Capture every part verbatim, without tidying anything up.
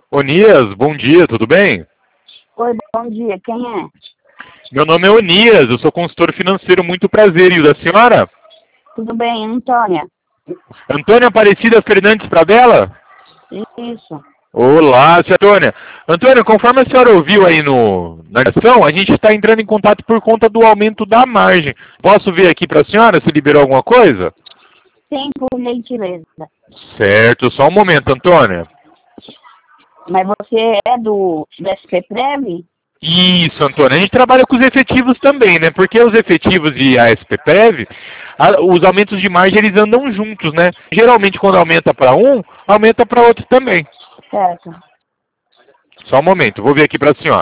Onias, bom dia, tudo bem? Oi, bom dia. Quem é? Meu nome é Onias, eu sou consultor financeiro, muito prazer. E o da senhora? Tudo bem, Antônia? Antônia Aparecida Fernandes Pradella? Isso. Olá, senhora Antônia. Antônia, conforme a senhora ouviu aí no, na ligação, a gente está entrando em contato por conta do aumento da margem. Posso ver aqui para a senhora se liberou alguma coisa? Sim, por gentileza. Certo, só um momento, Antônia. Mas você é do, do S P Prev? Isso, Antônio. A gente trabalha com os efetivos também, né? Porque os efetivos e a S P Prev, a, os aumentos de margem, eles andam juntos, né? Geralmente, quando aumenta para um, aumenta para outro também. Certo. Só um momento, vou ver aqui para a senhora.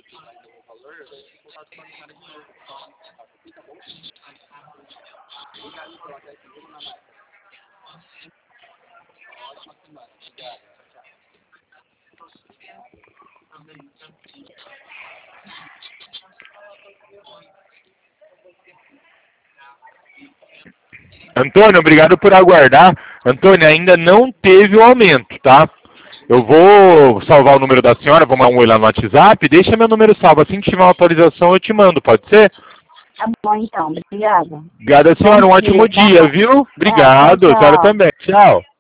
Antônio, obrigado por aguardar. Antônio, ainda não teve o aumento, tá? Eu vou salvar o número da senhora, vou mandar um oi lá no WhatsApp. Deixa meu número salvo. Assim que tiver uma atualização, eu te mando, pode ser? Tá bom, então. Obrigada. Obrigado, senhora. Um Bom ótimo dia, dia, tá? viu? Ah, Obrigado. tchau, A senhora tchau. também. Tchau.